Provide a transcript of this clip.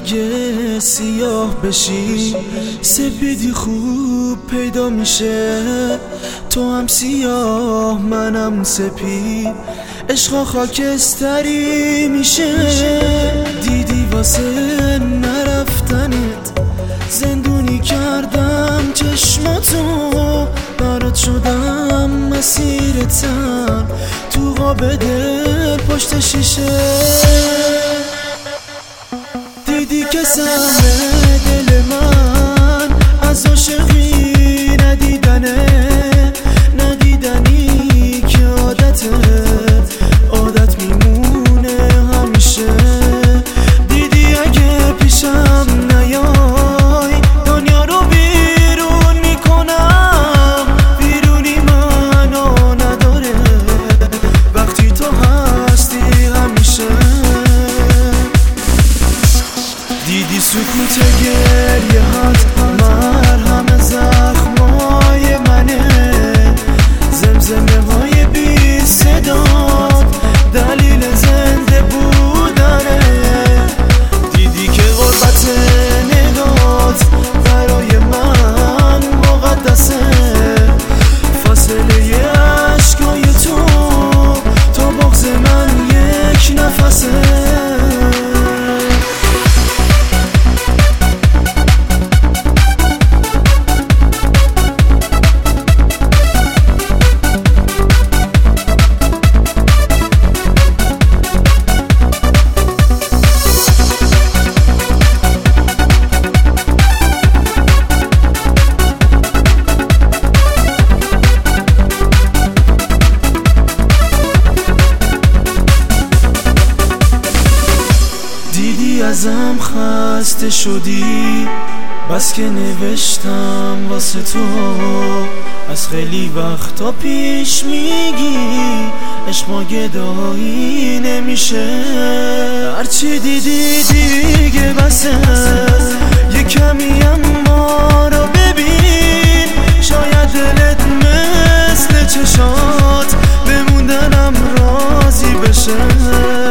اگه سیاه بشی سپیدی خوب پیدا میشه. تو هم سیاه منم سپید، عشقا خاکستری میشه. دیدی واسه نرفتنت زندونی کردم چشماتو، برات شدم مسیر تن تو قاب دل پشت شیشه. دیدی که سهم دل من از عاشقی ندیدنی که عادت میمونه همیشه. دیدی اگه پیشم نیای دنیا رو بیرون میکنم، بیرونی منو نداره وقتی تو هستی همیشه. دیدی سکوت گریه هات مرهم زخمای منه، زمزمه های بی صدا دلیل زنده بودنه. دیدی که غربت نگات برای من مقدسه، فاصله عشقای تو بغض من یک نفسه. دیدی ازم خسته شدی بس که نوشتم واسه تو، از خیلی وقتا پیش میگی عشق ما گدایی نمیشه. هرچی دیدی دیگه بسه، یه کمی اما رو ببین، شاید دلت مثل چشات بموندنم راضی بشه.